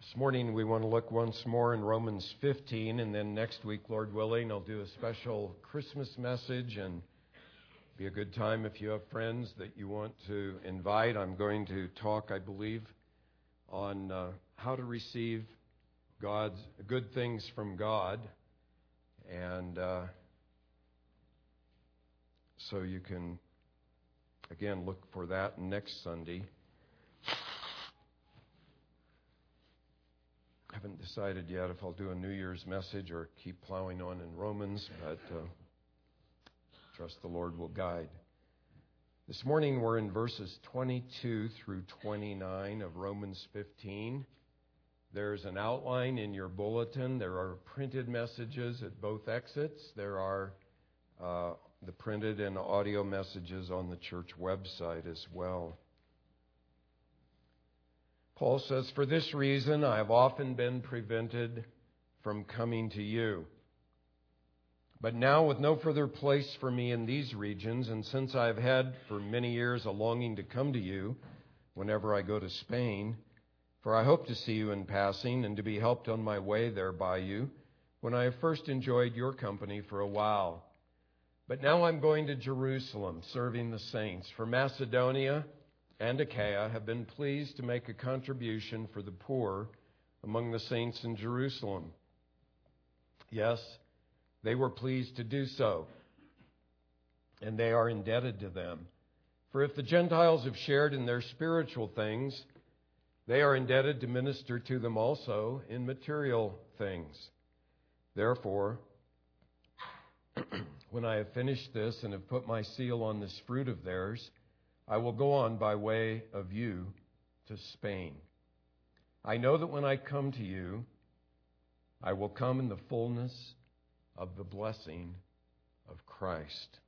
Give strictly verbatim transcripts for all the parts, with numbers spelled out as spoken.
This morning we want to look once more in Romans fifteen, and then next week, Lord willing, I'll do a special Christmas message, and be a good time if you have friends that you want to invite. I'm going to talk, I believe, on uh, how to receive God's good things from God, and uh, so you can, again, look for that next Sunday. I haven't decided yet if I'll do a New Year's message or keep plowing on in Romans, but uh, trust the Lord will guide. This morning we're in verses twenty-two through twenty-nine of Romans fifteen. There's an outline in your bulletin. There are printed messages at both exits. There are uh, the printed and audio messages on the church website as well. Paul says, "For this reason I have often been prevented from coming to you. But now, with no further place for me in these regions, and since I have had for many years a longing to come to you whenever I go to Spain, for I hope to see you in passing and to be helped on my way there by you, when I have first enjoyed your company for a while. But now I'm going to Jerusalem, serving the saints. For Macedonia and Achaia have been pleased to make a contribution for the poor among the saints in Jerusalem. Yes, they were pleased to do so, and they are indebted to them. For if the Gentiles have shared in their spiritual things, they are indebted to minister to them also in material things. Therefore, when I have finished this and have put my seal on this fruit of theirs, I will go on by way of you to Spain. I know that when I come to you, I will come in the fullness of the blessing of Christ."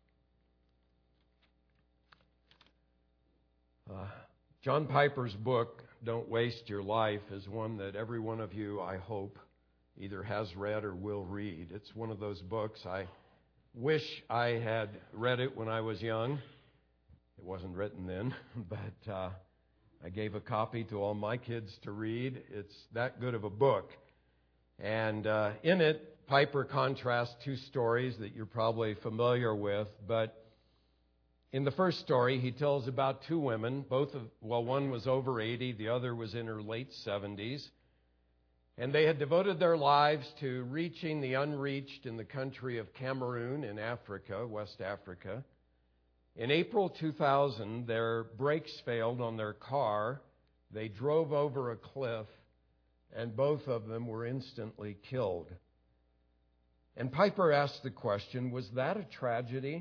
Uh, John Piper's book, Don't Waste Your Life, is one that every one of you, I hope, either has read or will read. It's one of those books I wish I had read it when I was young. It wasn't written then, but uh, I gave a copy to all my kids to read. It's that good of a book. And uh, in it, Piper contrasts two stories that you're probably familiar with. But in the first story, he tells about two women. Both of, well, one was over eighty, the other was in her late seventies. And they had devoted their lives to reaching the unreached in the country of Cameroon in Africa, West Africa. In April two thousand, their brakes failed on their car. They drove over a cliff, and both of them were instantly killed. And Piper asked the question, was that a tragedy?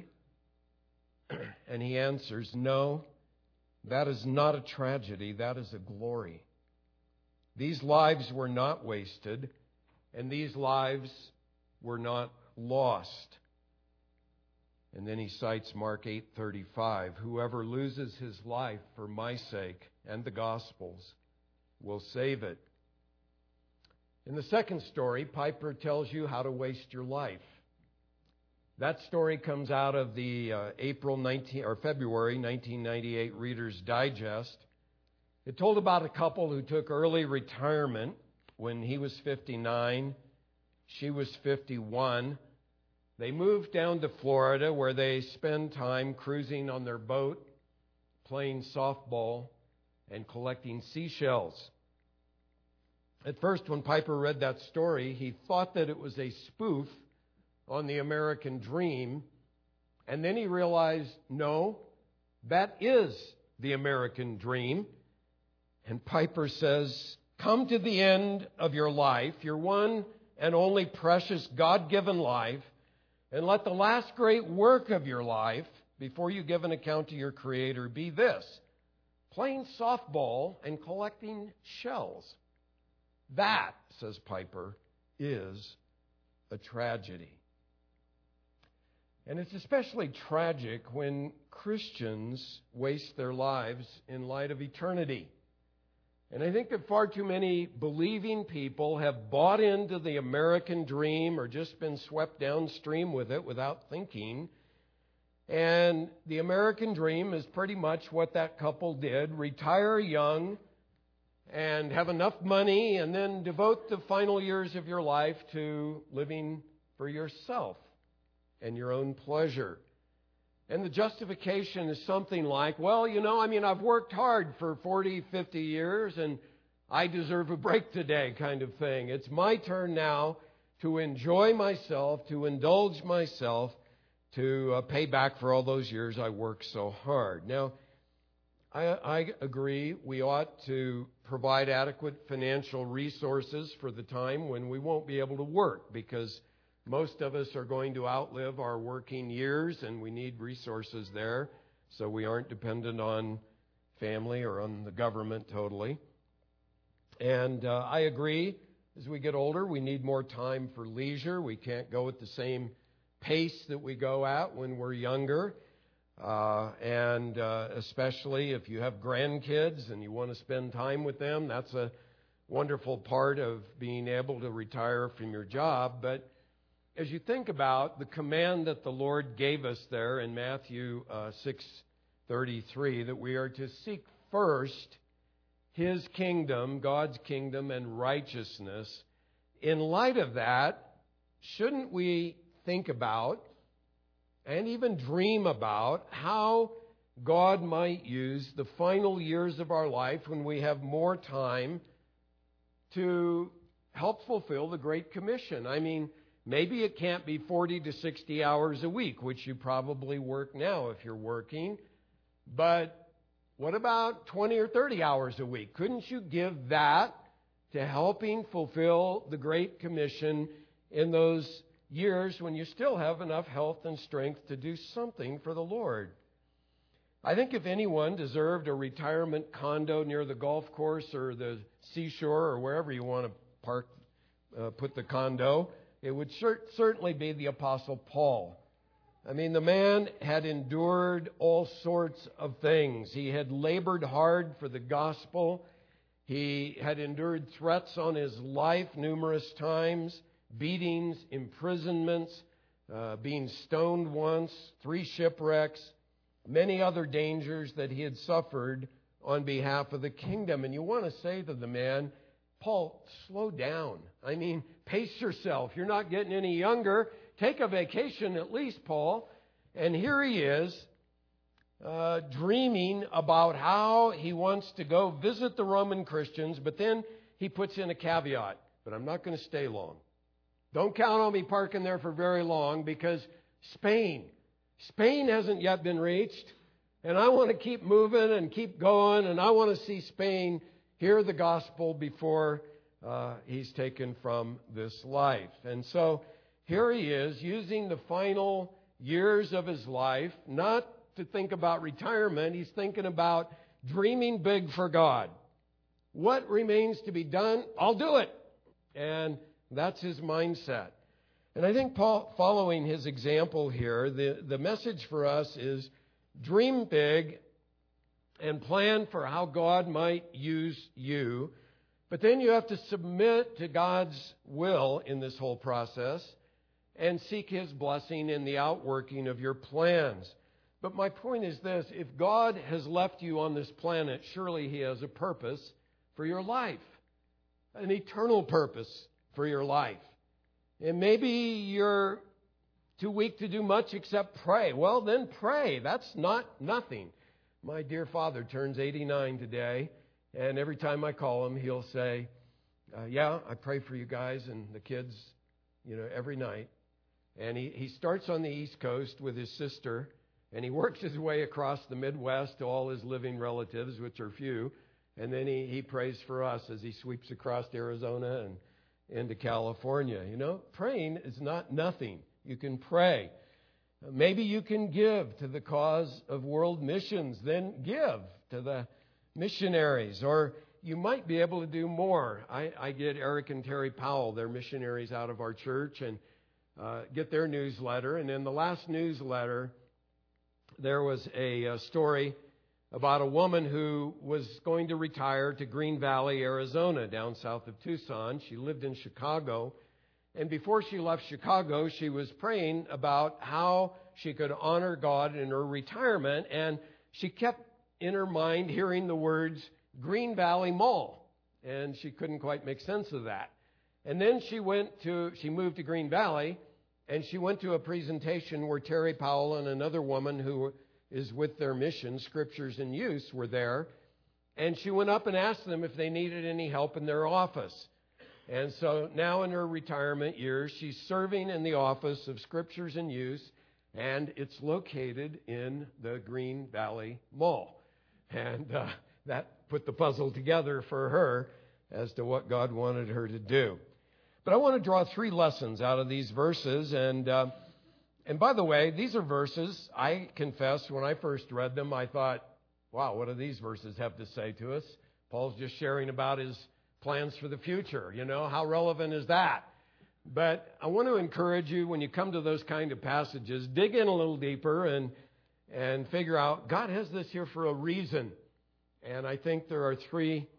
And he answers, no, that is not a tragedy, that is a glory. These lives were not wasted, and these lives were not lost. And then he cites Mark eight thirty-five, "Whoever loses his life for my sake and the gospel's will save it." In the second story, Piper tells you how to waste your life. That story comes out of the uh, April nineteen or February nineteen ninety-eight Reader's Digest. It told about a couple who took early retirement when he was fifty-nine, she was fifty-one. They moved down to Florida, where they spend time cruising on their boat, playing softball, and collecting seashells. At first, when Piper read that story, he thought that it was a spoof on the American dream. And then he realized, no, that is the American dream. And Piper says, come to the end of your life, your one and only precious God-given life, and let the last great work of your life, before you give an account to your Creator, be this: playing softball and collecting shells. That, says Piper, is a tragedy. And it's especially tragic when Christians waste their lives in light of eternity. And I think that far too many believing people have bought into the American dream or just been swept downstream with it without thinking. And the American dream is pretty much what that couple did: retire young and have enough money and then devote the final years of your life to living for yourself and your own pleasure. And the justification is something like, well, you know, I mean, I've worked hard for forty, fifty years and I deserve a break today kind of thing. It's my turn now to enjoy myself, to indulge myself, to uh, pay back for all those years I worked so hard. Now, I, I agree we ought to provide adequate financial resources for the time when we won't be able to work, because most of us are going to outlive our working years and we need resources there so we aren't dependent on family or on the government totally. And uh, I agree, as we get older, we need more time for leisure. We can't go at the same pace that we go at when we're younger. Uh, and uh, especially if you have grandkids and you want to spend time with them, that's a wonderful part of being able to retire from your job. But as you think about the command that the Lord gave us there in Matthew uh, six thirty-three, that we are to seek first His kingdom, God's kingdom, and righteousness, in light of that, shouldn't we think about and even dream about how God might use the final years of our life when we have more time to help fulfill the Great Commission? I mean, maybe it can't be forty to sixty hours a week, which you probably work now if you're working, but what about twenty or thirty hours a week? Couldn't you give that to helping fulfill the Great Commission in those years when you still have enough health and strength to do something for the Lord? I think if anyone deserved a retirement condo near the golf course or the seashore or wherever you want to park, uh, put the condo, it would cer- certainly be the Apostle Paul. I mean, the man had endured all sorts of things. He had labored hard for the gospel. He had endured threats on his life numerous times, beatings, imprisonments, uh, being stoned once, three shipwrecks, many other dangers that he had suffered on behalf of the kingdom. And you want to say to the man, Paul, slow down. I mean, pace yourself. You're not getting any younger. Take a vacation at least, Paul. And here he is, uh, dreaming about how he wants to go visit the Roman Christians, but then he puts in a caveat, but I'm not going to stay long. Don't count on me parking there for very long, because Spain, Spain hasn't yet been reached, and I want to keep moving and keep going, and I want to see Spain hear the gospel before uh, he's taken from this life. And so here he is, using the final years of his life, not to think about retirement. He's thinking about dreaming big for God. What remains to be done? I'll do it. And that's his mindset. And I think Paul, following his example here, the, the message for us is dream big and plan for how God might use you. But then you have to submit to God's will in this whole process and seek His blessing in the outworking of your plans. But my point is this: if God has left you on this planet, surely He has a purpose for your life, an eternal purpose for your life. And maybe you're too weak to do much except pray. Well, then pray. That's not nothing. My dear father turns eighty-nine today, and every time I call him, he'll say, uh, yeah, I pray for you guys and the kids, you know, every night. And he, he starts on the East Coast with his sister, and he works his way across the Midwest to all his living relatives, which are few. And then he, he prays for us as he sweeps across Arizona and into California. You know, praying is not nothing. You can pray. Maybe you can give to the cause of world missions. Then give to the missionaries. Or you might be able to do more. I, I get Eric and Terry Powell, they're missionaries out of our church, and uh, get their newsletter. And in the last newsletter, there was a, a story about a woman who was going to retire to Green Valley, Arizona, down south of Tucson. She lived in Chicago. And before she left Chicago, she was praying about how she could honor God in her retirement. And she kept in her mind hearing the words Green Valley Mall. and she couldn't quite make sense of that. And then she went to, she moved to Green Valley, and she went to a presentation where Terry Powell and another woman who is with their mission, Scriptures in Use, were there. And she went up and asked them if they needed any help in their office. And so now in her retirement years, she's serving in the office of Scriptures in Use, and it's located in the Green Valley Mall. And uh, that put the puzzle together for her as to what God wanted her to do. But I want to draw three lessons out of these verses. And uh, and by the way, these are verses, I confess, when I first read them, I thought, wow, what do these verses have to say to us? Paul's just sharing about his plans for the future. You know, how relevant is that? But I want to encourage you, when you come to those kind of passages, dig in a little deeper and and figure out, God has this here for a reason. And I think there are three,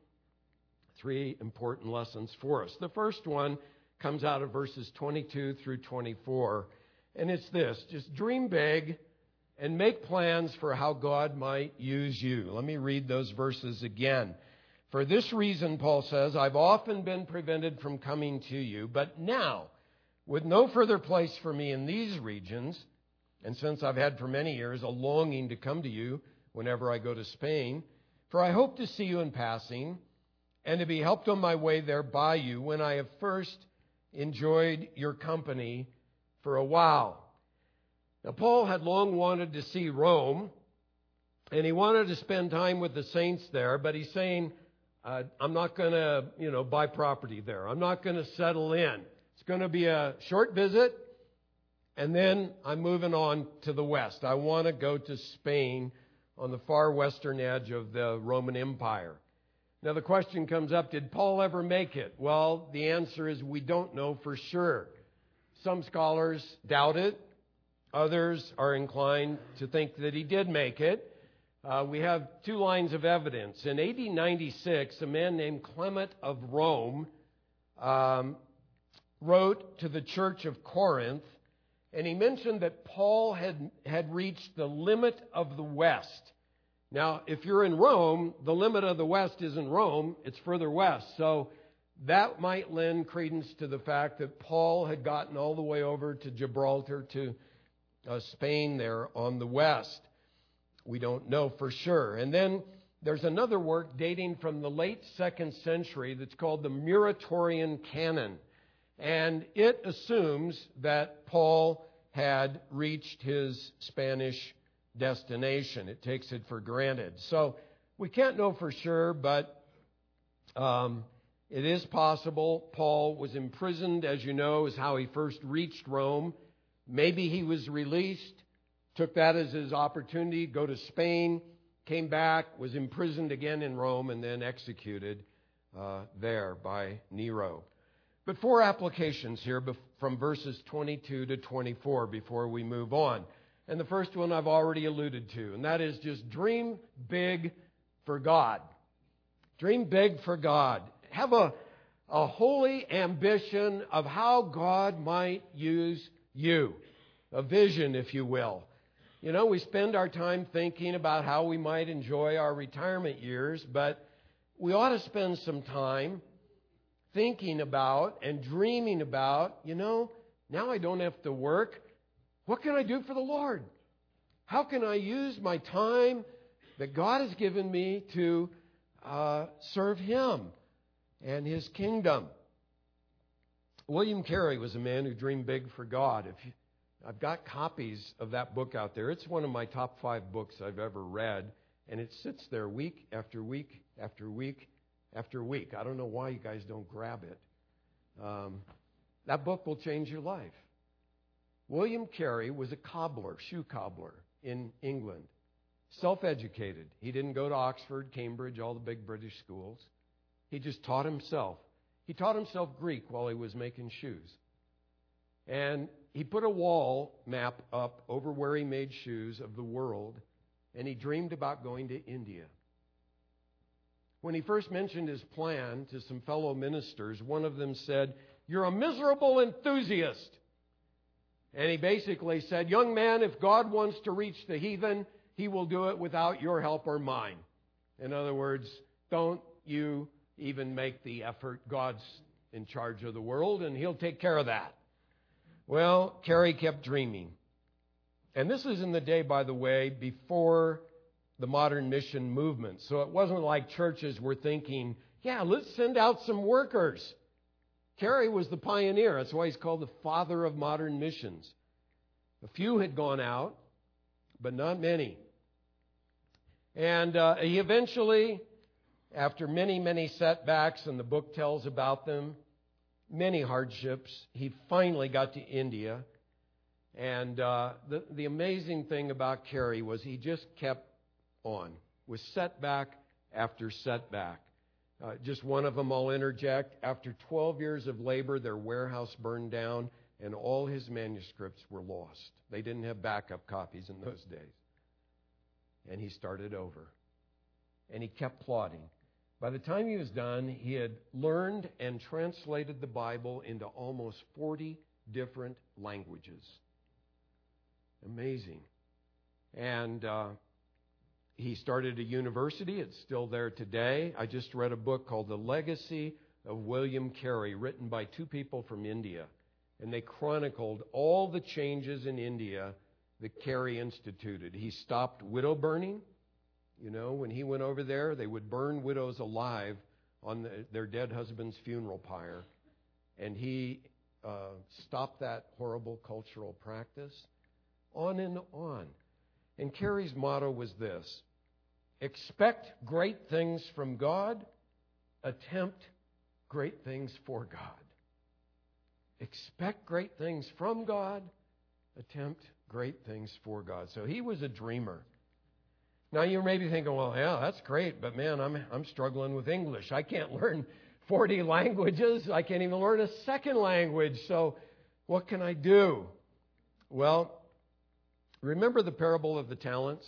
three important lessons for us. The first one comes out of verses twenty-two through twenty-four. And it's this: just dream big and make plans for how God might use you. Let me read those verses again. For this reason, Paul says, I've often been prevented from coming to you, but now, with no further place for me in these regions, and since I've had for many years a longing to come to you whenever I go to Spain, for I hope to see you in passing, and to be helped on my way there by you when I have first enjoyed your company for a while. Now, Paul had long wanted to see Rome, and he wanted to spend time with the saints there, but he's saying, Uh, I'm not going to, you know, buy property there. I'm not going to settle in. It's going to be a short visit, and then I'm moving on to the west. I want to go to Spain on the far western edge of the Roman Empire. Now, the question comes up, did Paul ever make it? Well, the answer is we don't know for sure. Some scholars doubt it. Others are inclined to think that he did make it. Uh, we have two lines of evidence. In A D ninety-six, a man named Clement of Rome um, wrote to the church of Corinth, and he mentioned that Paul had, had reached the limit of the West. Now, if you're in Rome, the limit of the West isn't Rome, it's further west. So that might lend credence to the fact that Paul had gotten all the way over to Gibraltar, to uh, Spain there on the west. We don't know for sure. And then there's another work dating from the late second century that's called the Muratorian Canon. And it assumes that Paul had reached his Spanish destination. It takes it for granted. So we can't know for sure, but um, it is possible. Paul was imprisoned, as you know, is how he first reached Rome. Maybe he was released, took that as his opportunity, go to Spain, came back, was imprisoned again in Rome, and then executed uh, there by Nero. But four applications here from verses twenty-two to twenty-four before we move on. And the first one I've already alluded to, and that is just dream big for God. Dream big for God. Have a, a holy ambition of how God might use you. A vision, if you will. You know, we spend our time thinking about how we might enjoy our retirement years, but we ought to spend some time thinking about and dreaming about, you know, now I don't have to work. What can I do for the Lord? How can I use my time that God has given me to uh, serve Him and His kingdom? William Carey was a man who dreamed big for God. If you, I've got copies of that book out there. It's one of my top five books I've ever read, and it sits there week after week after week after week. I don't know why you guys don't grab it. Um, that book will change your life. William Carey was a cobbler, shoe cobbler in England, self-educated. He didn't go to Oxford, Cambridge, all the big British schools. He just taught himself. He taught himself Greek while he was making shoes. And he put a wall map up over where he made shoes of the world, and he dreamed about going to India. When he first mentioned his plan to some fellow ministers, one of them said, "You're a miserable enthusiast." And he basically said, "Young man, if God wants to reach the heathen, He will do it without your help or mine." In other words, don't you even make the effort. God's in charge of the world, and He'll take care of that. Well, Carey kept dreaming. And this was in the day, by the way, before the modern mission movement. So it wasn't like churches were thinking, yeah, let's send out some workers. Carey was the pioneer. That's why he's called the father of modern missions. A few had gone out, but not many. And uh, he eventually, after many, many setbacks, and the book tells about them, many hardships, he finally got to India. And uh, the, the amazing thing about Carey was he just kept on with setback after setback. Uh, just one of them I'll interject. After twelve years of labor, their warehouse burned down and all his manuscripts were lost. They didn't have backup copies in those days. And he started over. And he kept plodding. By the time he was done, he had learned and translated the Bible into almost forty different languages. Amazing. And uh, he started a university. It's still there today. I just read a book called The Legacy of William Carey, written by two people from India. And they chronicled all the changes in India that Carey instituted. He stopped widow burning. You know, when he went over there, they would burn widows alive on the, their dead husband's funeral pyre. And he uh, stopped that horrible cultural practice. On and on. And Carey's motto was this: expect great things from God, attempt great things for God. Expect great things from God, attempt great things for God. So he was a dreamer. Now you may be thinking, well, yeah, that's great, but man, I'm I'm struggling with English. I can't learn forty languages. I can't even learn a second language. So what can I do? Well, remember the parable of the talents?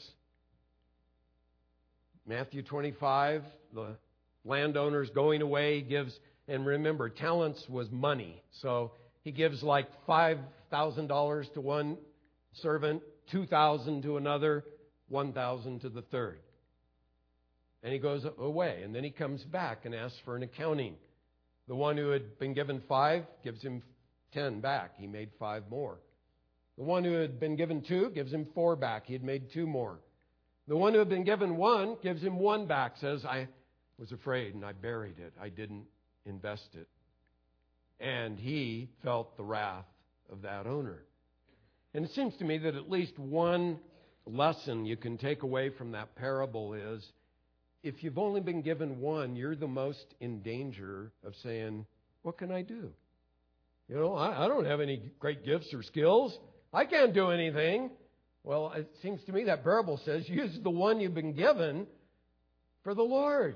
Matthew twenty-five, the landowner's going away, he gives, and remember, talents was money. So he gives like five thousand dollars to one servant, two thousand dollars to another, one thousand dollars to the third. And he goes away, and then he comes back and asks for an accounting. The one who had been given five gives him ten back. He made five more. The one who had been given two gives him four back. He had made two more. The one who had been given one gives him one back, says, I was afraid and I buried it. I didn't invest it. And he felt the wrath of that owner. And it seems to me that at least one lesson you can take away from that parable is, if you've only been given one, you're the most in danger of saying, what can I do? You know, I, I don't have any great gifts or skills. I can't do anything. Well, it seems to me that parable says, use the one you've been given for the Lord.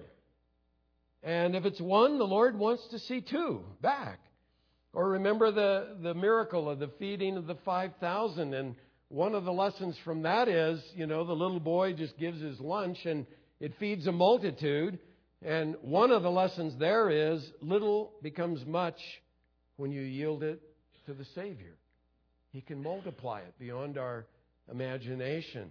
And if it's one, the Lord wants to see two back. Or remember the, the miracle of the feeding of the five thousand. And one of the lessons from that is, you know, the little boy just gives his lunch and it feeds a multitude. And one of the lessons there is, little becomes much when you yield it to the Savior. He can multiply it beyond our imagination.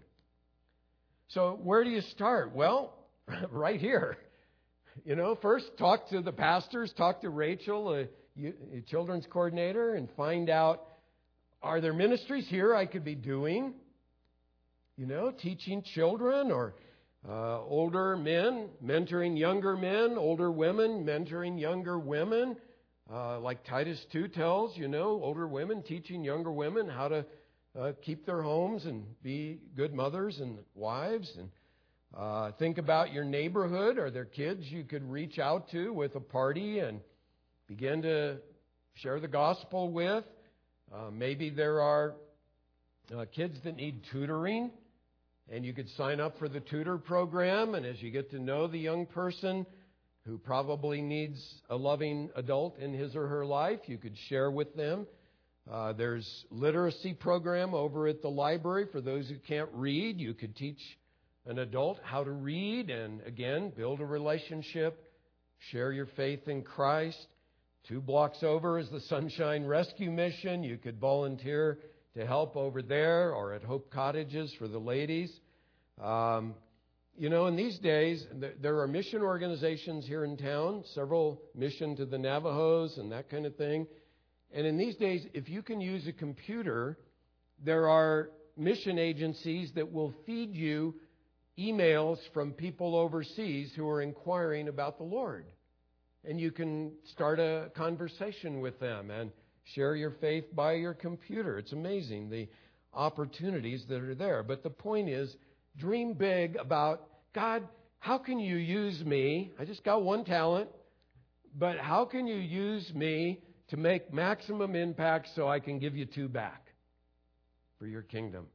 So where do you start? Well, right here. You know, first talk to the pastors, talk to Rachel, a, a children's coordinator, and find out, are there ministries here I could be doing? You know, teaching children or uh, older men, mentoring younger men, older women, mentoring younger women. Uh, like Titus two tells, you know, older women teaching younger women how to uh, keep their homes and be good mothers and wives. And uh, think about your neighborhood. Are there kids you could reach out to with a party and begin to share the gospel with? Uh, maybe there are uh, kids that need tutoring, and you could sign up for the tutor program. And as you get to know the young person who probably needs a loving adult in his or her life, you could share with them. Uh, there's literacy program over at the library for those who can't read. You could teach an adult how to read and, again, build a relationship, share your faith in Christ. Two blocks over is the Sunshine Rescue Mission. You could volunteer to help over there, or at Hope Cottages for the ladies. Um, you know, in these days, there are mission organizations here in town, several mission to the Navajos and that kind of thing. And in these days, if you can use a computer, there are mission agencies that will feed you emails from people overseas who are inquiring about the Lord. And you can start a conversation with them and share your faith by your computer. It's amazing the opportunities that are there. But the point is, dream big about, God, how can you use me? I just got one talent, but how can you use me to make maximum impact so I can give you two back for your kingdom?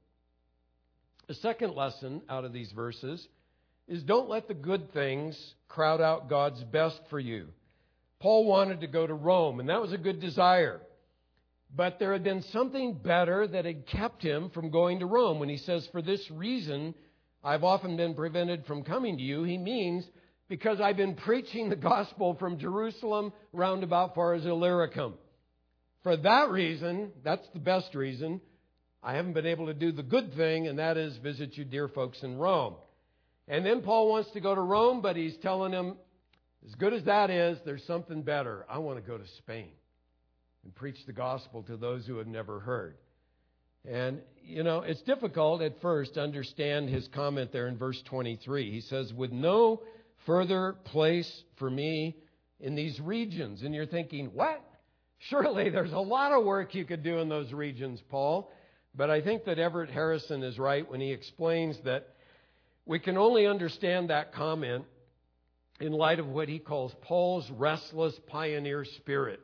The second lesson out of these verses is don't let the good things crowd out God's best for you. Paul wanted to go to Rome, and that was a good desire. But there had been something better that had kept him from going to Rome. When he says, for this reason, I've often been prevented from coming to you, he means because I've been preaching the gospel from Jerusalem round about far as Illyricum. For that reason, that's the best reason, I haven't been able to do the good thing, and that is visit you dear folks in Rome. And then Paul wants to go to Rome, but he's telling him, as good as that is, there's something better. I want to go to Spain and preach the gospel to those who have never heard. And, you know, it's difficult at first to understand his comment there in verse twenty-three. He says, with no further place for me in these regions. And you're thinking, what? Surely there's a lot of work you could do in those regions, Paul. But I think that Everett Harrison is right when he explains that we can only understand that comment in light of what he calls Paul's restless pioneer spirit.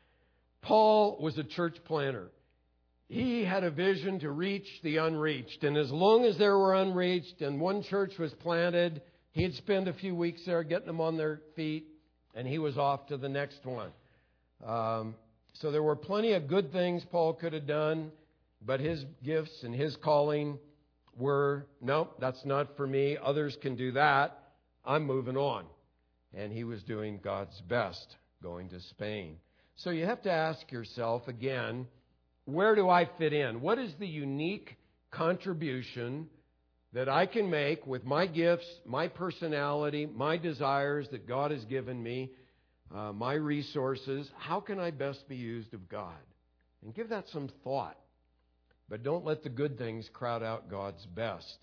Paul was a church planter. He had a vision to reach the unreached. And as long as there were unreached and one church was planted, he'd spend a few weeks there getting them on their feet, and he was off to the next one. Um, so there were plenty of good things Paul could have done, but his gifts and his calling were, nope, that's not for me. Others can do that. I'm moving on. And he was doing God's best, going to Spain. So you have to ask yourself again, where do I fit in? What is the unique contribution that I can make with my gifts, my personality, my desires that God has given me, uh, my resources? How can I best be used of God? And give that some thought. But don't let the good things crowd out God's best.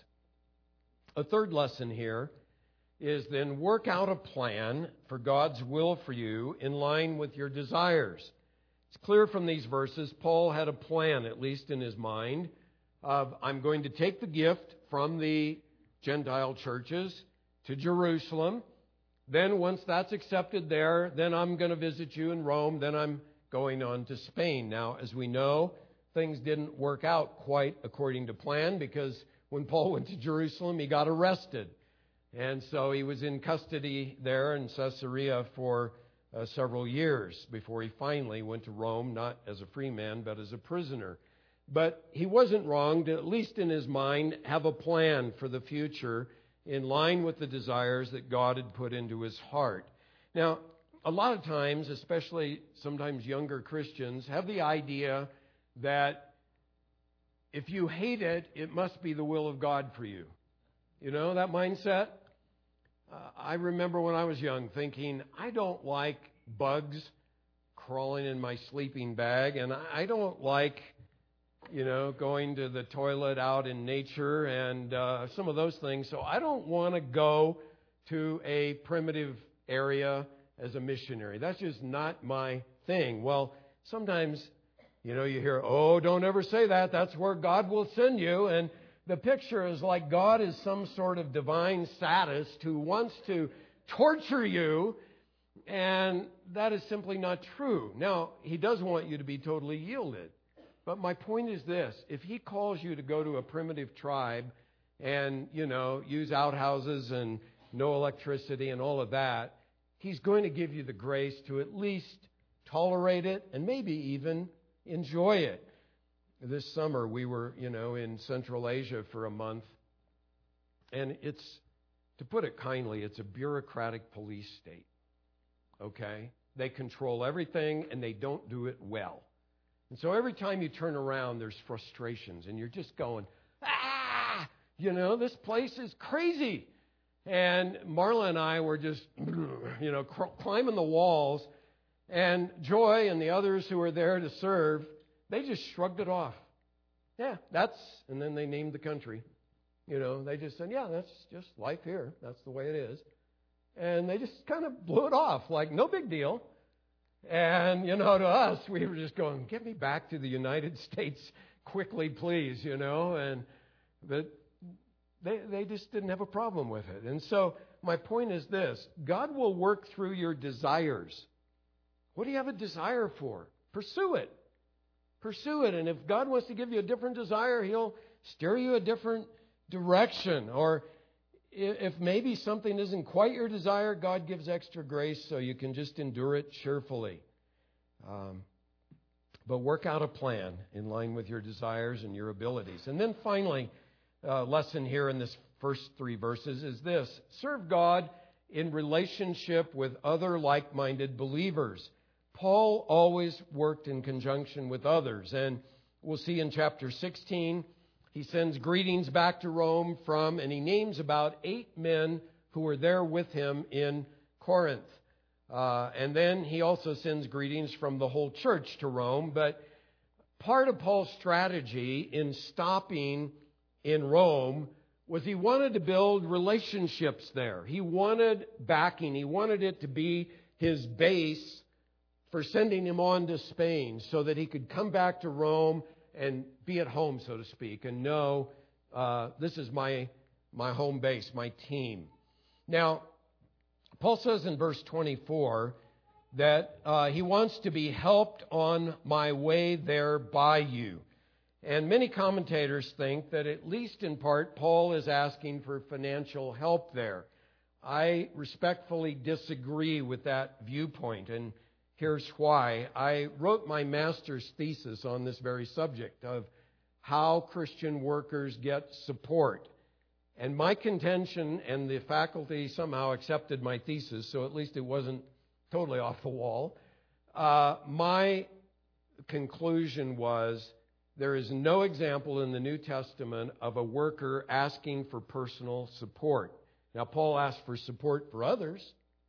A third lesson here is then work out a plan for God's will for you in line with your desires. It's clear from these verses, Paul had a plan, at least in his mind, of I'm going to take the gift from the Gentile churches to Jerusalem. Then once that's accepted there, then I'm going to visit you in Rome. Then I'm going on to Spain. Now, as we know, things didn't work out quite according to plan because when Paul went to Jerusalem, he got arrested. And so he was in custody there in Caesarea for uh, several years before he finally went to Rome, not as a free man, but as a prisoner. But he wasn't wrong to, at least in his mind, have a plan for the future in line with the desires that God had put into his heart. Now, a lot of times, especially sometimes younger Christians, have the idea that if you hate it, it must be the will of God for you. You know, that mindset? Uh, I remember when I was young thinking, I don't like bugs crawling in my sleeping bag, and I don't like, you know, going to the toilet out in nature and uh, some of those things. So I don't want to go to a primitive area as a missionary. That's just not my thing. Well, sometimes, you know, you hear, oh, don't ever say that. That's where God will send you. And the picture is like God is some sort of divine sadist who wants to torture you, and that is simply not true. Now, he does want you to be totally yielded. But my point is this. If he calls you to go to a primitive tribe and, you know, use outhouses and no electricity and all of that, he's going to give you the grace to at least tolerate it and maybe even enjoy it. This summer we were, you know, in Central Asia for a month. And it's, to put it kindly, it's a bureaucratic police state. Okay? They control everything and they don't do it well. And so every time you turn around, there's frustrations, and you're just going, ah, you know, this place is crazy. And Marla and I were just, you know, climbing the walls. And Joy and the others who were there to serve, they just shrugged it off. Yeah, that's, and then they named the country. You know, they just said, yeah, that's just life here. That's the way it is. And they just kind of blew it off, like no big deal. And, you know, to us, we were just going, get me back to the United States quickly, please, you know. And but they, they just didn't have a problem with it. And so my point is this: God will work through your desires. What do you have a desire for? Pursue it. Pursue it. And if God wants to give you a different desire, He'll steer you a different direction. Or if maybe something isn't quite your desire, God gives extra grace so you can just endure it cheerfully. Um, but work out a plan in line with your desires and your abilities. And then finally, uh, lesson here in this first three verses is this: serve God in relationship with other like-minded believers. Paul always worked in conjunction with others. And we'll see in chapter sixteen, he sends greetings back to Rome from, and he names about eight men who were there with him in Corinth. Uh, and then he also sends greetings from the whole church to Rome. But part of Paul's strategy in stopping in Rome was he wanted to build relationships there. He wanted backing. He wanted it to be his base for sending him on to Spain so that he could come back to Rome and be at home, so to speak, and know uh, this is my my home base, my team. Now, Paul says in verse twenty-four that uh, he wants to be helped on my way there by you. And many commentators think that at least in part, Paul is asking for financial help there. I respectfully disagree with that viewpoint, and here's why. I wrote my master's thesis on this very subject of how Christian workers get support. And my contention, and the faculty somehow accepted my thesis, so at least it wasn't totally off the wall. Uh, my conclusion was there is no example in the New Testament of a worker asking for personal support. Now, Paul asked for support for others,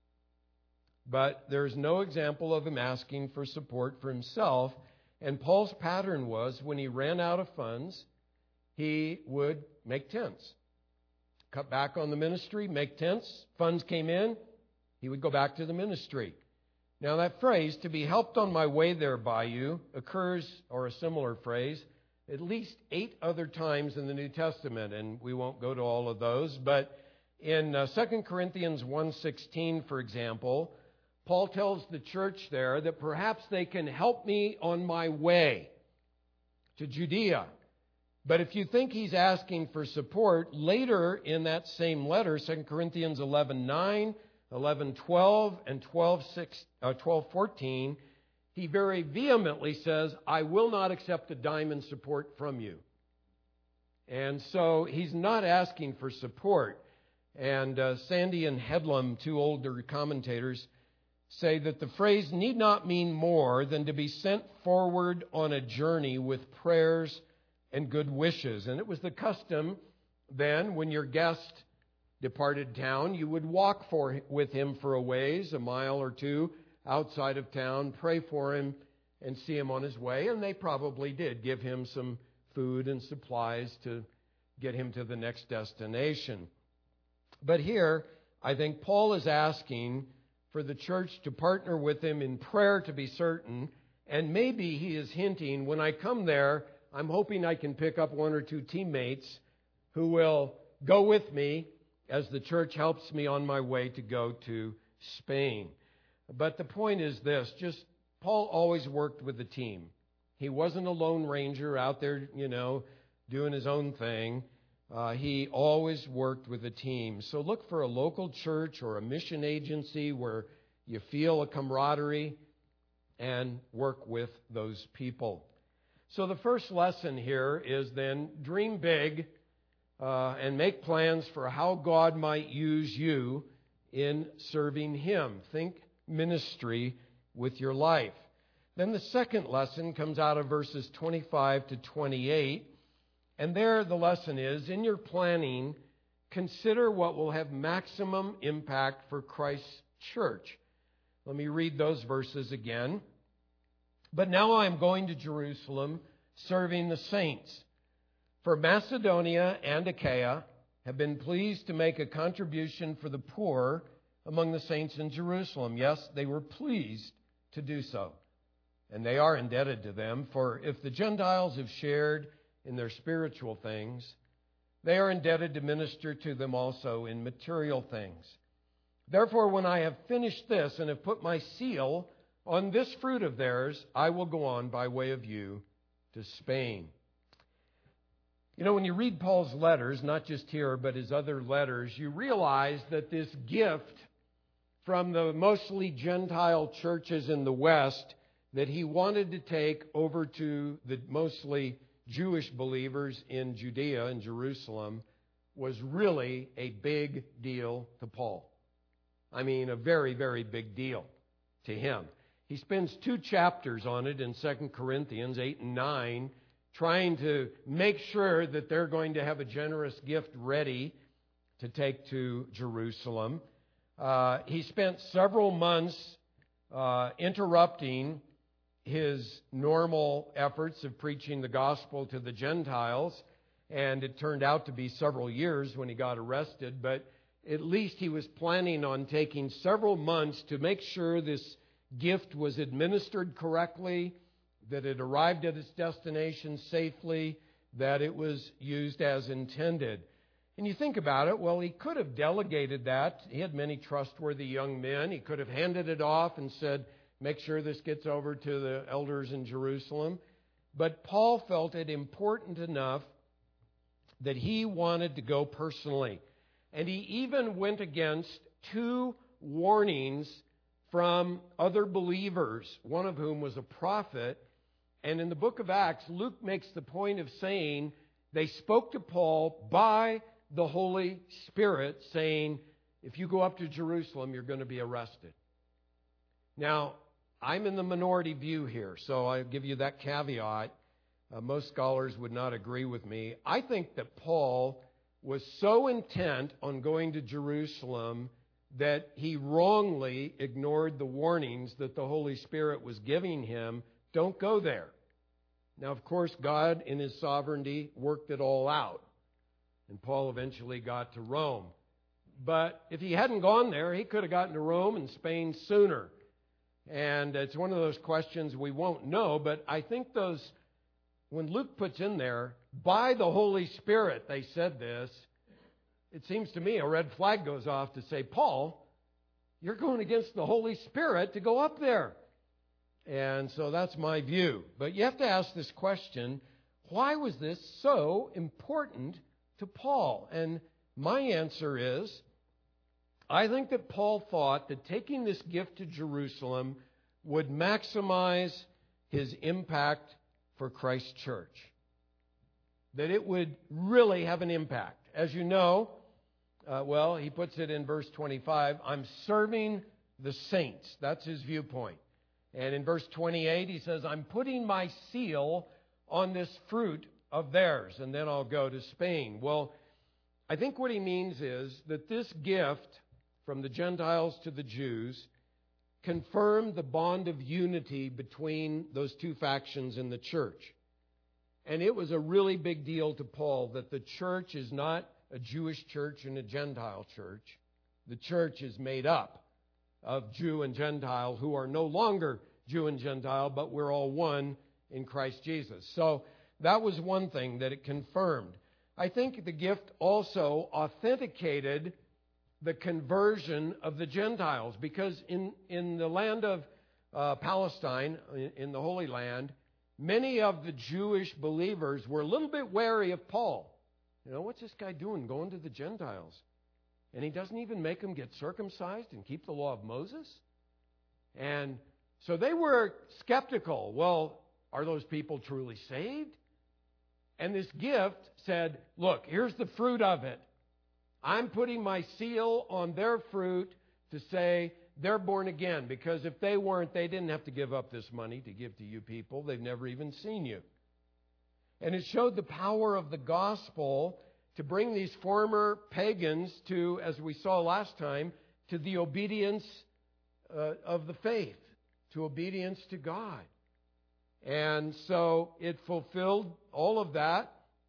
but there's no example of him asking for support for himself. And Paul's pattern was when he ran out of funds, he would make tents. Cut back on the ministry, make tents. Funds came in, he would go back to the ministry. Now that phrase, to be helped on my way there by you, occurs, or a similar phrase, at least eight other times in the New Testament. And we won't go to all of those. But in uh, Second Corinthians one sixteen, for example, Paul tells the church there that perhaps they can help me on my way to Judea. But if you think he's asking for support, later in that same letter, Second Corinthians eleven nine, eleven twelve, and twelve fourteen, he very vehemently says, I will not accept a dime in support from you. And so he's not asking for support. And uh, Sandy and Headlam, two older commentators, say that the phrase need not mean more than to be sent forward on a journey with prayers and good wishes. And it was the custom then, when your guest departed town, you would walk for with him for a ways, a mile or two outside of town, pray for him and see him on his way. And they probably did give him some food and supplies to get him to the next destination. But here, I think Paul is asking for the church to partner with him in prayer, to be certain. And maybe he is hinting, when I come there, I'm hoping I can pick up one or two teammates who will go with me as the church helps me on my way to go to Spain. But the point is this, just Paul always worked with a team. He wasn't a lone ranger out there, you know, doing his own thing. Uh, he always worked with a team. So look for a local church or a mission agency where you feel a camaraderie and work with those people. So the first lesson here is then dream big uh, and make plans for how God might use you in serving Him. Think ministry with your life. Then the second lesson comes out of verses twenty-five to twenty-eight. And there the lesson is, in your planning, consider what will have maximum impact for Christ's church. Let me read those verses again. But now I am going to Jerusalem, serving the saints. For Macedonia and Achaia have been pleased to make a contribution for the poor among the saints in Jerusalem. Yes, they were pleased to do so. And they are indebted to them, for if the Gentiles have shared in their spiritual things, they are indebted to minister to them also in material things. Therefore, when I have finished this and have put my seal on this fruit of theirs, I will go on by way of you to Spain. You know, when you read Paul's letters, not just here, but his other letters, you realize that this gift from the mostly Gentile churches in the West that he wanted to take over to the mostly Jewish believers in Judea and Jerusalem was really a big deal to Paul. I mean, a very, very big deal to him. He spends two chapters on it in Second Corinthians eight and nine, trying to make sure that they're going to have a generous gift ready to take to Jerusalem. Uh, he spent several months uh, interrupting his normal efforts of preaching the gospel to the Gentiles, and it turned out to be several years when he got arrested, but at least he was planning on taking several months to make sure this gift was administered correctly, that it arrived at its destination safely, that it was used as intended. And you think about it, well, he could have delegated that. He had many trustworthy young men. He could have handed it off and said, make sure this gets over to the elders in Jerusalem. But Paul felt it important enough that he wanted to go personally. And he even went against two warnings from other believers, one of whom was a prophet. And in the book of Acts, Luke makes the point of saying they spoke to Paul by the Holy Spirit, saying, if you go up to Jerusalem, you're going to be arrested. Now, I'm in the minority view here, so I'll give you that caveat. Uh, most scholars would not agree with me. I think that Paul was so intent on going to Jerusalem that he wrongly ignored the warnings that the Holy Spirit was giving him. Don't go there. Now, of course, God in His sovereignty worked it all out. And Paul eventually got to Rome. But if he hadn't gone there, he could have gotten to Rome and Spain sooner. And it's one of those questions we won't know, but I think those, when Luke puts in there, by the Holy Spirit they said this, it seems to me a red flag goes off to say, Paul, you're going against the Holy Spirit to go up there. And so that's my view. But you have to ask this question, why was this so important to Paul? And my answer is, I think that Paul thought that taking this gift to Jerusalem would maximize his impact for Christ's church. That it would really have an impact. As you know, uh, well, he puts it in verse twenty-five, I'm serving the saints. That's his viewpoint. And in verse twenty-eight, he says, I'm putting my seal on this fruit of theirs, and then I'll go to Spain. Well, I think what he means is that this gift from the Gentiles to the Jews confirmed the bond of unity between those two factions in the church. And it was a really big deal to Paul that the church is not a Jewish church and a Gentile church. The church is made up of Jew and Gentile who are no longer Jew and Gentile, but we're all one in Christ Jesus. So that was one thing that it confirmed. I think the gift also authenticated the conversion of the Gentiles, because in, in the land of uh, Palestine, in, in the Holy Land, many of the Jewish believers were a little bit wary of Paul. You know, what's this guy doing going to the Gentiles? And he doesn't even make them get circumcised and keep the law of Moses? And so they were skeptical. Well, are those people truly saved? And this gift said, look, here's the fruit of it. I'm putting my seal on their fruit to say they're born again. Because if they weren't, they didn't have to give up this money to give to you people. They've never even seen you. And it showed the power of the gospel to bring these former pagans to, as we saw last time, to the obedience uh, of the faith, to obedience to God. And so it fulfilled all of that.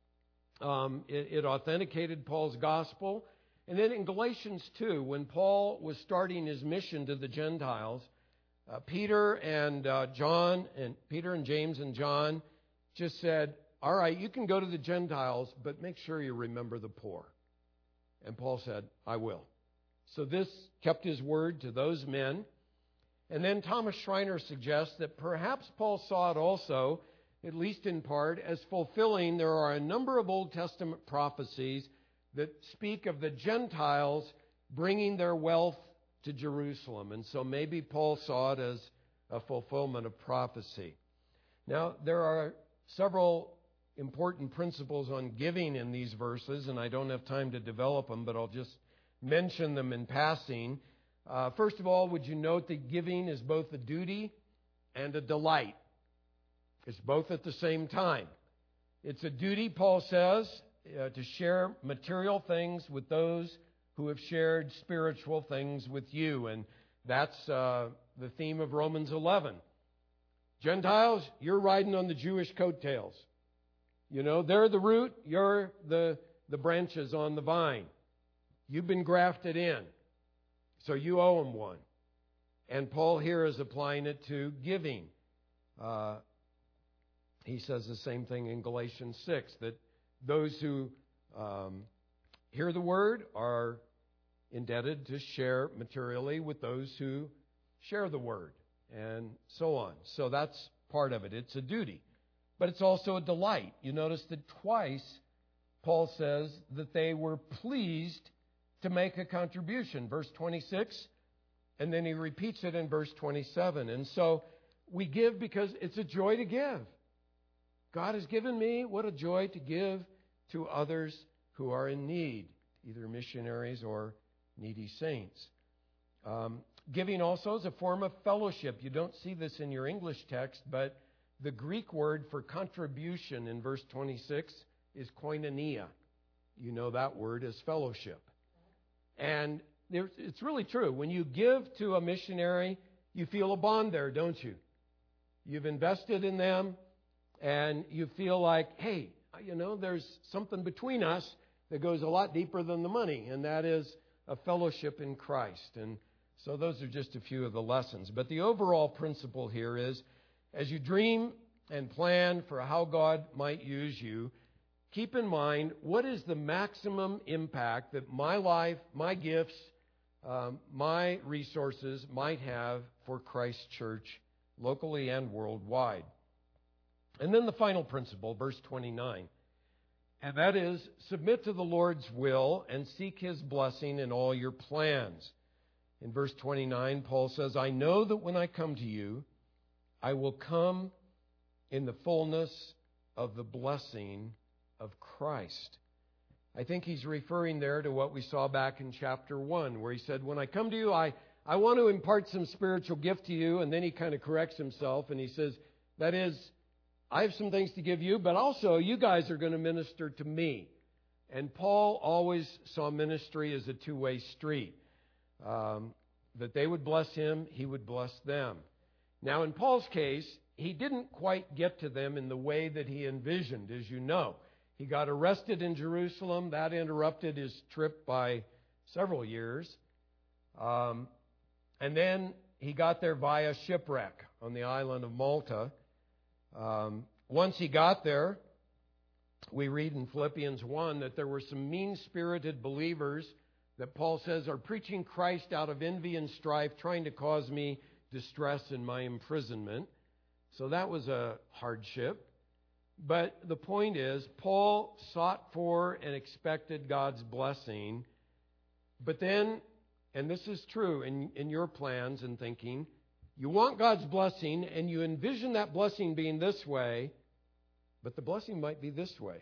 Um, it, it authenticated Paul's gospel. And then in Galatians two, when Paul was starting his mission to the Gentiles, uh, Peter and uh, John, and Peter and James and John just said, all right, you can go to the Gentiles, but make sure you remember the poor. And Paul said, I will. So this kept his word to those men. And then Thomas Schreiner suggests that perhaps Paul saw it also, at least in part, as fulfilling. There are a number of Old Testament prophecies that speak of the Gentiles bringing their wealth to Jerusalem. And so maybe Paul saw it as a fulfillment of prophecy. Now, there are several important principles on giving in these verses, and I don't have time to develop them, but I'll just mention them in passing. Uh, first of all, would you note that giving is both a duty and a delight? It's both at the same time. It's a duty, Paul says, uh, to share material things with those who have shared spiritual things with you. And that's uh, the theme of Romans eleven. Gentiles, you're riding on the Jewish coattails. You know, they're the root, you're the, the branches on the vine. You've been grafted in, so you owe them one. And Paul here is applying it to giving. Uh, he says the same thing in Galatians six, that those who um, hear the word are indebted to share materially with those who share the word, and so on. So that's part of it. It's a duty. But it's also a delight. You notice that twice Paul says that they were pleased to make a contribution. Verse twenty-six, and then he repeats it in verse twenty-seven. And so we give because it's a joy to give. God has given me, what a joy to give to others who are in need, either missionaries or needy saints. Um, giving also is a form of fellowship. You don't see this in your English text, but the Greek word for contribution in verse twenty-six is koinonia. You know that word as fellowship. And it's really true. When you give to a missionary, you feel a bond there, don't you? You've invested in them, and you feel like, hey, you know, there's something between us that goes a lot deeper than the money, and that is a fellowship in Christ. And so those are just a few of the lessons. But the overall principle here is, as you dream and plan for how God might use you, keep in mind, what is the maximum impact that my life, my gifts, um, my resources might have for Christ Church, locally and worldwide? And then the final principle, verse twenty-nine, and that is, submit to the Lord's will and seek His blessing in all your plans. In verse twenty-nine, Paul says, I know that when I come to you, I will come in the fullness of the blessing of Christ. I think he's referring there to what we saw back in chapter one, where he said, when I come to you, I, I want to impart some spiritual gift to you. And then he kind of corrects himself and he says, that is, I have some things to give you, but also you guys are going to minister to me. And Paul always saw ministry as a two-way street. Um, that they would bless him, he would bless them. Now, in Paul's case, he didn't quite get to them in the way that he envisioned, as you know. He got arrested in Jerusalem. That interrupted his trip by several years. Um, and then he got there via shipwreck on the island of Malta. Um, once he got there, we read in Philippians one that there were some mean-spirited believers that Paul says are preaching Christ out of envy and strife, trying to cause me distress in my imprisonment. So that was a hardship. But the point is, Paul sought for and expected God's blessing. But then, and this is true in, in your plans and thinking, you want God's blessing and you envision that blessing being this way, but the blessing might be this way.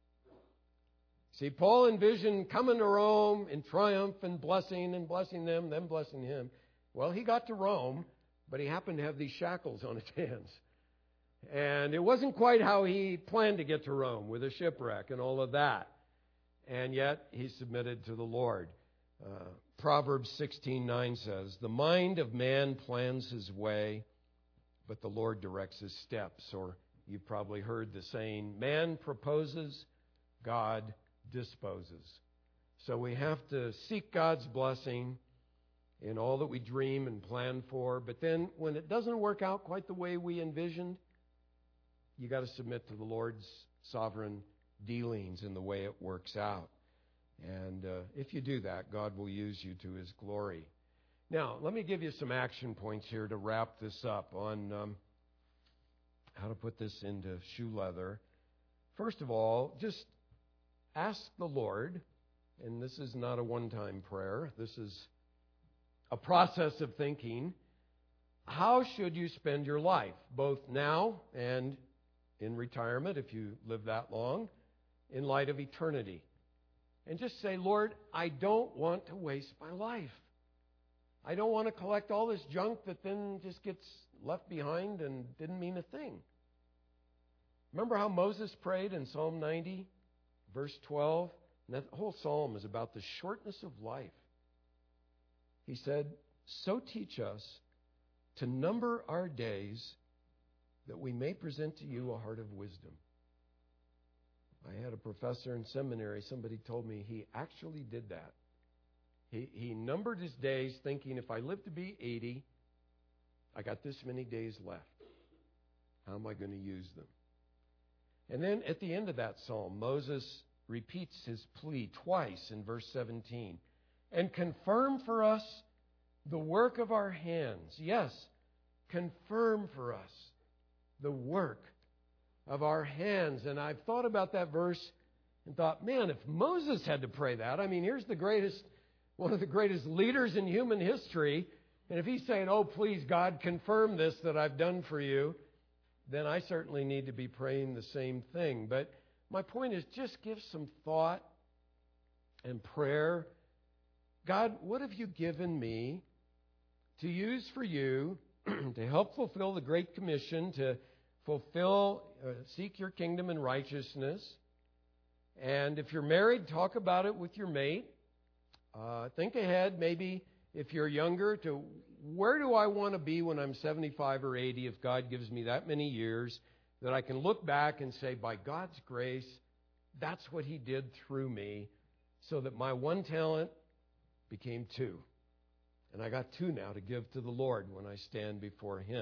See, Paul envisioned coming to Rome in triumph and blessing and blessing them, them blessing him. Well, he got to Rome, but he happened to have these shackles on his hands. And it wasn't quite how he planned to get to Rome with a shipwreck and all of that. and yet he submitted to the Lord. Uh, Proverbs sixteen nine says, "The mind of man plans his way, but the Lord directs his steps." Or you've probably heard the saying, "Man proposes, God disposes." So we have to seek God's blessing in all that we dream and plan for. But then when it doesn't work out quite the way we envisioned, you got to submit to the Lord's sovereign dealings in the way it works out. And uh, if you do that, God will use you to His glory. Now, let me give you some action points here to wrap this up on um, how to put this into shoe leather. First of all, just ask the Lord, and this is not a one-time prayer. This is a process of thinking. How should you spend your life, both now and in retirement, if you live that long, in light of eternity? And just say, "Lord, I don't want to waste my life. I don't want to collect all this junk that then just gets left behind and didn't mean a thing." Remember how Moses prayed in Psalm ninety, verse twelve? And that whole psalm is about the shortness of life. He said, "So teach us to number our days that we may present to you a heart of wisdom." I had a professor in seminary, somebody told me he actually did that. He, he numbered his days thinking, if I live to be eighty, I got this many days left. How am I going to use them? And then at the end of that psalm, Moses repeats his plea twice in verse seventeen. "And confirm for us the work of our hands." Yes, confirm for us the work of our hands. And I've thought about that verse and thought, man, if Moses had to pray that, I mean, here's the greatest, one of the greatest leaders in human history, and if he's saying, "Oh, please, God, confirm this that I've done for you," then I certainly need to be praying the same thing. But my point is, just give some thought and prayer. God, what have you given me to use for you to help fulfill the Great Commission, to fulfill, uh, seek your kingdom and righteousness? And if you're married, talk about it with your mate. Uh, think ahead, maybe if you're younger, to where do I want to be when I'm seventy-five or eighty, if God gives me that many years, that I can look back and say, by God's grace, that's what He did through me, so that my one talent became two. And I got two now to give to the Lord when I stand before Him.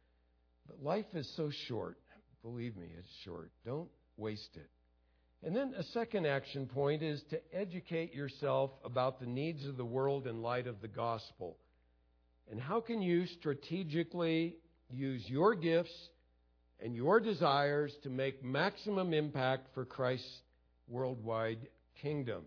But life is so short. Believe me, it's short. Don't waste it. And then a second action point is to educate yourself about the needs of the world in light of the gospel. And how can you strategically use your gifts and your desires to make maximum impact for Christ's worldwide kingdom?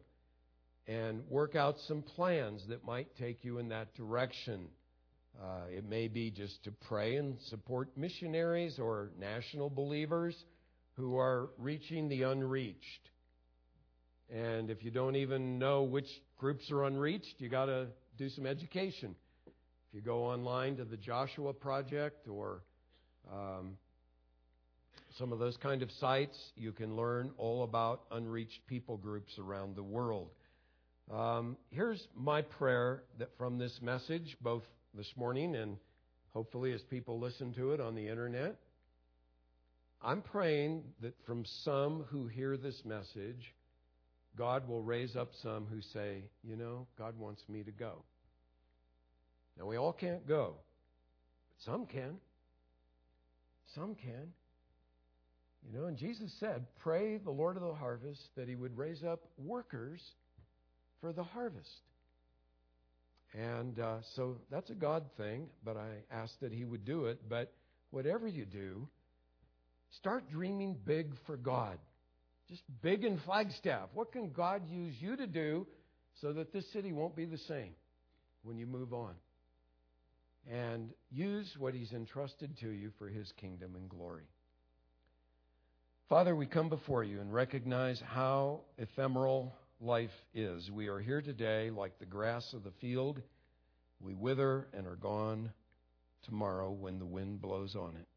And work out some plans that might take you in that direction. Uh, it may be just to pray and support missionaries or national believers who are reaching the unreached. And if you don't even know which groups are unreached, you got to do some education. If you go online to the Joshua Project or um, some of those kind of sites, you can learn all about unreached people groups around the world. Um, here's my prayer that from this message, both this morning and hopefully as people listen to it on the internet. I'm praying that from some who hear this message, God will raise up some who say, you know, God wants me to go. Now, we all can't go, but some can. Some can. You know, and Jesus said, pray the Lord of the harvest that He would raise up workers for the harvest. And uh, so that's a God thing, but I ask that He would do it. But whatever you do, start dreaming big for God. Just big in Flagstaff. What can God use you to do so that this city won't be the same when you move on? And use what He's entrusted to you for His kingdom and glory. Father, we come before You and recognize how ephemeral life is. We are here today like the grass of the field. We wither and are gone tomorrow when the wind blows on it.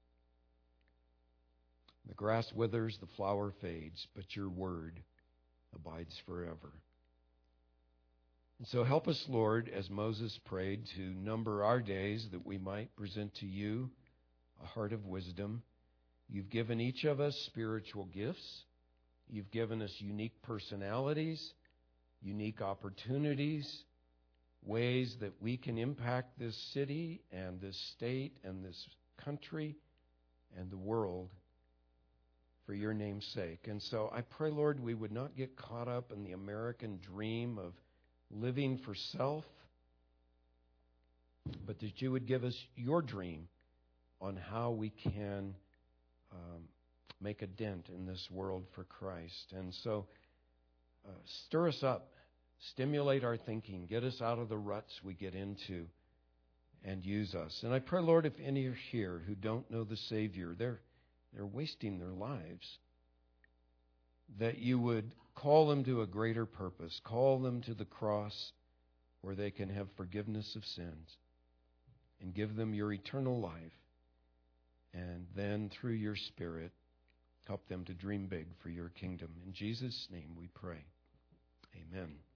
The grass withers, the flower fades, but Your word abides forever. And so help us, Lord, as Moses prayed, to number our days that we might present to you a heart of wisdom. You've given each of us spiritual gifts. You've given us unique personalities, unique opportunities, ways that we can impact this city and this state and this country and the world for your name's sake. And so I pray, Lord, we would not get caught up in the American dream of living for self, but that you would give us your dream on how we can um, make a dent in this world for Christ. And so uh, stir us up, stimulate our thinking, get us out of the ruts we get into, and use us. And I pray, Lord, if any are here who don't know the Savior, they're they're wasting their lives, that you would call them to a greater purpose, call them to the cross where they can have forgiveness of sins, and give them your eternal life, and then through your Spirit help them to dream big for your kingdom. In Jesus' name we pray. Amen.